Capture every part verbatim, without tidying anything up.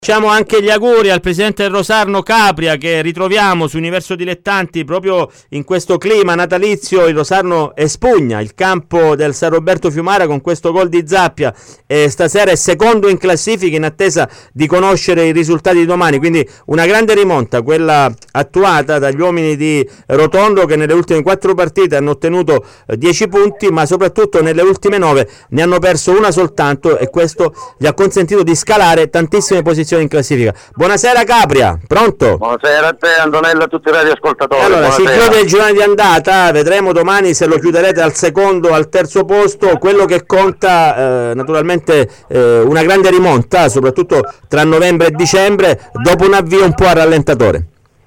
Facciamo anche gli auguri al presidente del Rosarno Capria, che ritroviamo su Universo Dilettanti proprio in questo clima natalizio. Il Rosarno espugna il campo del San Roberto Fiumara con questo gol di Zappia e stasera è secondo in classifica in attesa di conoscere i risultati di domani, quindi una grande rimonta quella attuata dagli uomini di Rotondo, che nelle ultime quattro partite hanno ottenuto dieci punti, ma soprattutto nelle ultime nove ne hanno perso una soltanto, e questo gli ha consentito di scalare tantissime posizioni in classifica. Buonasera Capria, pronto? Buonasera a te Antonello, a tutti i radioascoltatori. Allora, buonasera. Si chiude il girone di andata, vedremo domani se lo chiuderete al secondo, al terzo posto. Quello che conta eh, naturalmente eh, una grande rimonta, soprattutto tra novembre e dicembre, dopo un avvio un po' a rallentatore.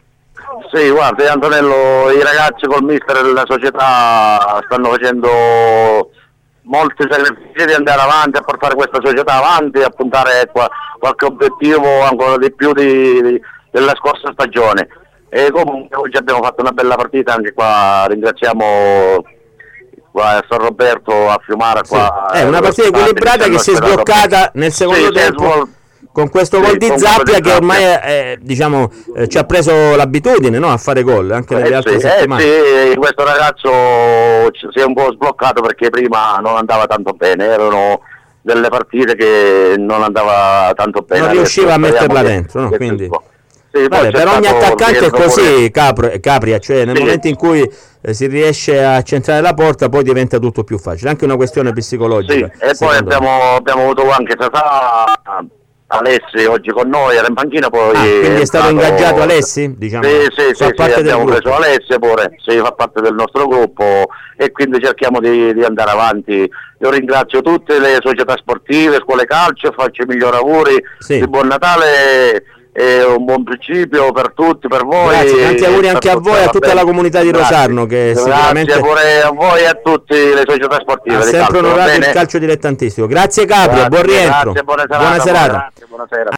Sì, guarda Antonello, i ragazzi col mister della società stanno facendo molti sacrifici di andare avanti, a portare questa società avanti, a puntare qua, qualche obiettivo ancora di più di, di, della scorsa stagione. E comunque oggi abbiamo fatto una bella partita, anche qua ringraziamo qua a San Roberto, a Fiumara. Qua, sì, è una partita equilibrata che si è sbloccata nel secondo sì, tempo con questo gol sì, di Zappia che ormai è, diciamo, eh, ci ha preso l'abitudine, no, a fare gol anche nelle eh altre sì, settimane. Eh sì, questo ragazzo si è un po' sbloccato perché prima non andava tanto bene, erano delle partite che non andava tanto bene. Non riusciva a metterla dentro, no? Quindi sì, vabbè, per ogni attaccante è così Capro, Capria, cioè nel sì. momento in cui eh, si riesce a centrare la porta poi diventa tutto più facile, anche una questione psicologica. Sì, e poi abbiamo, abbiamo avuto anche Sasà, Alessi oggi con noi, era in panchina, poi... Ah, quindi è stato ingaggiato Alessi? Diciamo, sì, sì, fa sì, parte sì del abbiamo gruppo. preso Alessi pure, sì, fa parte del nostro gruppo e quindi cerchiamo di, di andare avanti. Io ringrazio tutte le società sportive, scuole calcio, faccio i migliori auguri sì. di buon Natale e un buon principio per tutti, per voi. Grazie, tanti auguri anche a voi e a tutta bene. la comunità di Grazie. Rosarno, che Grazie sicuramente pure a voi e a tutte le società sportive. Ha sempre calcio, onorato il calcio dilettantistico. Grazie Capria, buon rientro. Grazie, buona serata. Buona serata. Buona, grazie, buona serata.